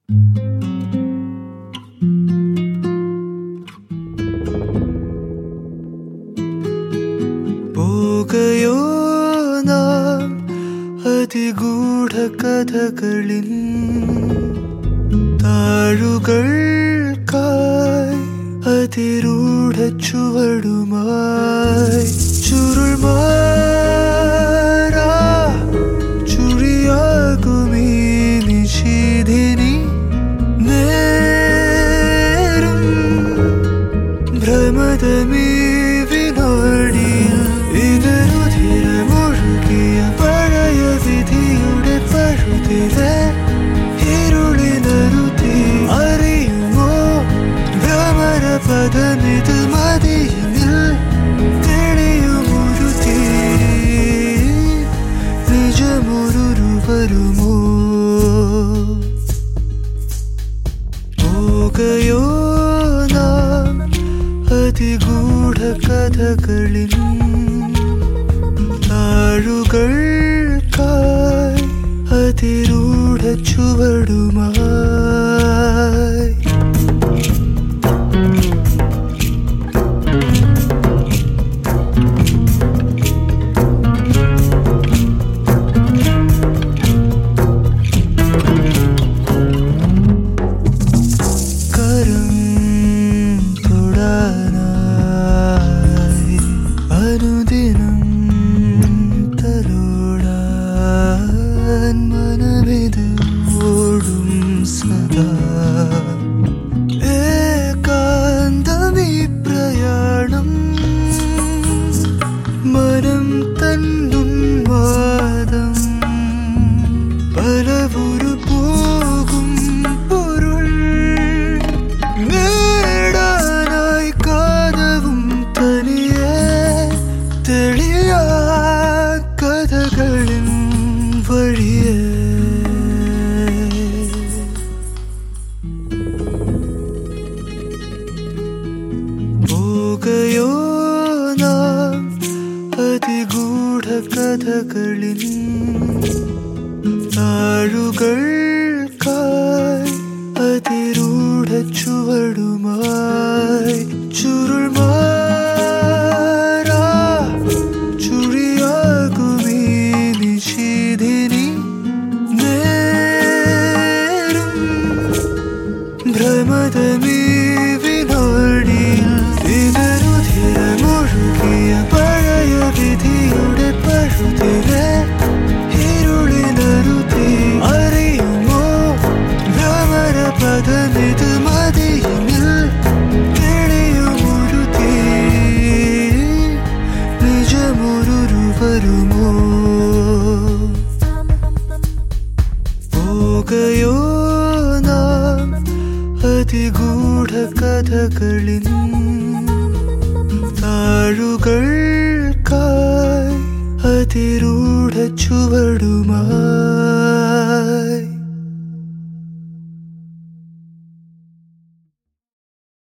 പോകയോ നാം അതിഗൂഢ കഥകളിൻ താഴുകൾക്കായി അതിരൂഢ ചുവടുമായി ചുരുൾമാറാ ചുഴിയാകുമീ നിശീധിനി നേരും ഭ്രമതമീ വിനോടിയിൽ ഇതരുധിരമൊഴുകിയ പഴയ വിധിയുടെ പഴുതിലെ ഇരുളിനരുതി അറിയുമോ ഭ്രമരപദമിത് മതിയിൽ തെളിയുമൊരു തീ നിജമൊരു വരുമോ പോകയോ നാം അതിഗൂഢ കഥകളിൻ താഴുകൾക്കായി അതിരൂഢ ചുവടുമായി കരം തൊടാനായി അനുദിനം തലോടാൻ മനമിത് ഓടും സദാ ഏകാന്തമീ പ്രയാണം മനം തന്നുന്മാദം പലവുരു പോകും പൊരുൾ നേടാനായി കാലവും തനിയെ തെളിയാ കഥകളിൻ വഴിയേ പോകയോ നാം അതിഗൂഢ കഥകളിൻ താഴുകൾക്കായി അതിരൂഢ ചുവടുമായി ചുരുൾമാറാ ചുഴിയാകുമീ നിശീധിനി നേരും ഭ്രമതമീ വിനോടിയിൽ ഇതരുധിരമൊഴുകിയ പഴയ വിധിയുടെ പഴുതിലെ ഇരുളിനരുതി അറിയുമോ ഭ്രമരപദമിത് മതിയിൽ തെളിയുമൊരു തീ നിജമൊരു വരുമോ പോകയോ നാം അതിഗൂഢ കഥകളിൻ താഴുകൾക്കായി അതിരൂഢ ചുവടുമായി